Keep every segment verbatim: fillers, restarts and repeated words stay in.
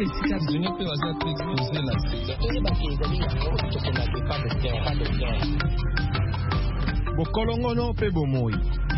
esika zoni pe baza pe exposé na sika et baki ezali yango tokona pe pas de terre pas de terre bokolongono pe bomoi.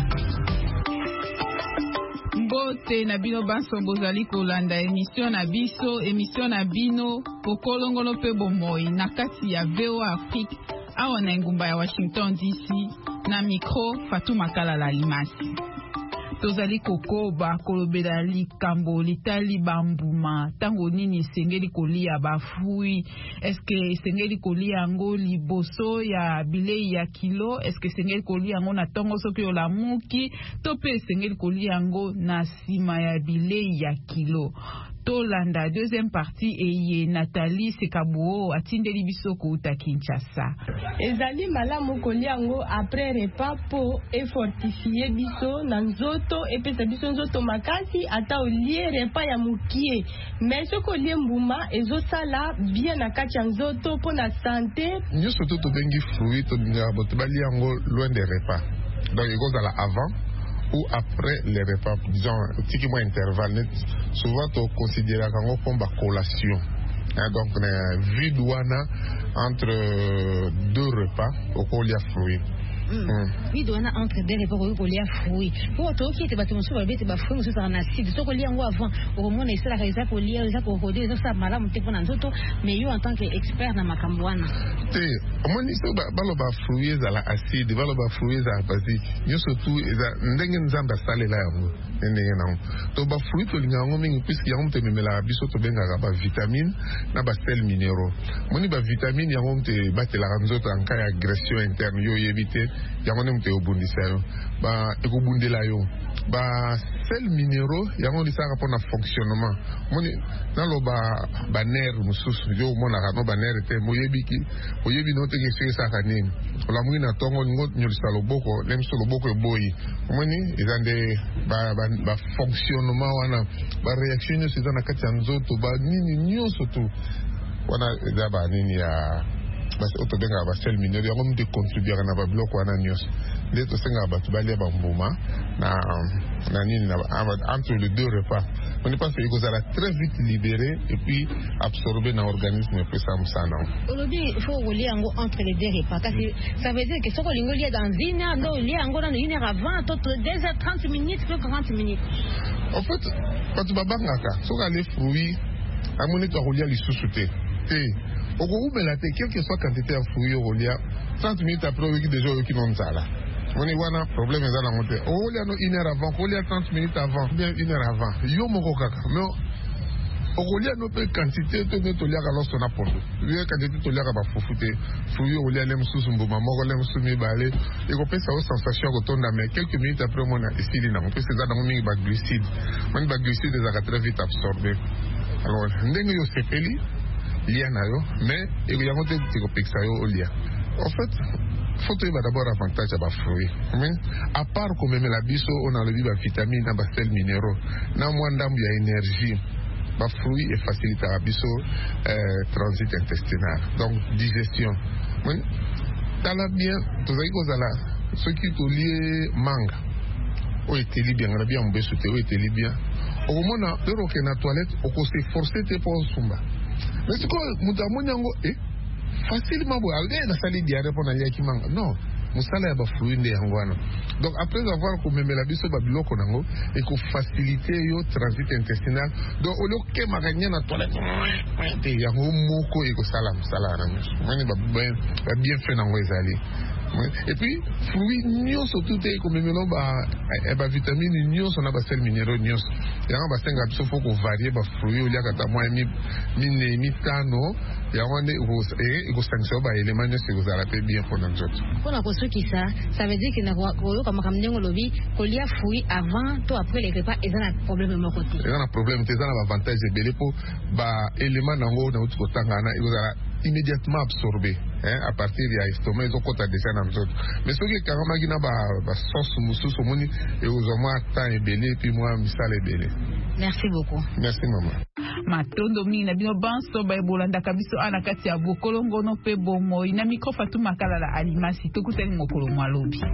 Mbote na bino banso bozali kolanda émission na biso émission na bino bokolongono pe bomoi na kati ya V O A Afrique awa na ngumba ya Washington D C na micro Fatou Makalala Limasi. Tozali kokoba kolobela likambo litali bambuma tango nini sengeli kolia bafui eske sengeli kolia ngo liboso ya bilei ya kilo eske sengeli kolia ngo na tongo soki olamuki to pe sengeli kolia ngo na sima ya bilei ya kilo. Tolanda deuxième partie eye Nathalie Sekabuo atindeli biso ko uta Kinshasa. Ezali malamu kolia ngo après repas po e fortifier biso na nzoto e pesa biso nzoto makasi ata olie repas ya mukie. Mais ce kolie mbuma ezosala bien na kati ya nzoto po na santé. Nyo surtout to bengi fruit to binga boto bali yango loin des repas. Donc il goes à la avant ou après les repas, disons, petit moins intervalle, souvent on considère comme une collation. Hein, donc, vu douana entre deux repas, au colis à fruits. Oui, douana entre deux repas, au colis à fruits. Pour toi qui était battu, monsieur, vous avez des fruits, monsieur, en acide. Ce colis en avant, au moins, il sera réalisé pour lire, ça pour roder, ça, malade, on te prend un autre, mais yo en tant qu'expert dans ma cambouane. Moi, ni so ba baloba fruits à l'acide, baloba fruits à basique. Yo surtout, ndenge nzamba salé là yango, ndenge nango. To ba fruits to linga ngo mingi puisque yango te memela biso to benga ba vitamine na ba sel minéraux. Moni ba vitamine yango te batela nzoto en cas d'agression interne yo yebite yango ne mte obundisa yo. Ba ekobundela yo. Ba sel minéraux yango lisaka pour na fonctionnement. Moni nalo ba ba nerf mususu yo mona ka no ba nerf te moyebiki oyebi no te ke ça kanini la mwina tongo ngot nyolisa loboko lemso loboko eboyi moni ezande ba ba, ba fonctionnement wana ba réaction yo c'est na kati ya nzoto ba nini nyonso tu wana eza ba nini ya bas auto benga ba sel minéraux yango mte contribuer na ba bloc wana nyonso nde to senga ba tubali ba mbuma na na nini na entre les deux repas. On ne pense qu'il faut très vite libérer et puis absorber dans l'organisme et puis ça me semble. Aujourd'hui, il faut relier entre les deux repas. Parce que ça veut dire que ce qu'on lit dans une heure, non, il y a encore dans une heure avant, deux heures trente minutes, plus quarante minutes. En fait, quand tu vas bangaka, si on a les fruits, à mon état relié à l'issue au goût de la thé, quelle que soit quantité de fruits relié, trente minutes après, il y a déjà qui n'ont pas là. On est un problème dans la montée. On est une heure avant, on est trente minutes avant, bien une heure avant. Yo moko kaka. Mais on est une peu quantité de notre liaga lorsqu'on a pour nous. Il y a quantité de liaga ba foufuté. Fouillé on est lem sous mboma, moko lem sous mi balé. Et on peut savoir sensation quand on a mais quelques minutes après on a ici là. On peut se dire dans mon ba glucide. Mon ba glucide est très vite absorbé. Alors ndenge yo sepeli lia na yo, mais il y a un côté qui est yo au lia. En fait, faut trouver d'abord avantage à les fruits. Mais à part qu'on met la biso, on a le des vitamines, des sels minéraux, na moins d'âme il y a énergie. Les fruits et facilite la biso euh, transit intestinal, donc digestion. Mais t'as la bien, tu sais quoi là, ce qui te lie mangue, ou est bien, on a bien mbé sauté, ou est bien. Au moment où on est dans la toilette, on s'est forcé de pour sumba. Mais c'est quoi, moutamoniango eh? Facilement bo alde na sali diarrhée pour nalia kimanga non musala ya ba fruit nde yangwana. Donc après avoir ko memela biso ba biloko nango et ko faciliter yo transit intestinal donc au lieu que maganya na toilette te yango moko e ko sala musala na miso mani ba bien fait nango ezali. Et puis fruit nyonso tout est comme melon ba e ba vitamine nyonso na ba sel minéraux nyonso yango ba senga biso faut ko varier ba fruit au lieu ka moi mi mi mi tano yango ne ko e ko sanction ba élément nyonso ko zala pe bien pour notre autres. Pour la construire ça, ça veut dire que na ko comme comme ndengo lobi ko lia fruit avant to après les repas et ça na problème de mon côté. Ça na problème te ça na avantage de belé pour ba élément nango na utu ko tangana e ko zala immédiatement absorbé hein, à partir de l'estomac ils ont compté déjà dans les autres mais ce qui est carrément qui n'a pas sauce moussou au moni et aux hommes temps et belé puis moi misal et belé. Merci beaucoup. Merci maman. Matondo mina bino banso ba bolanda kabiso ana kati ya bokolongo no pe bomo ina micro Fatou Makalala Alimasi tokuteli mokolo mwalobi.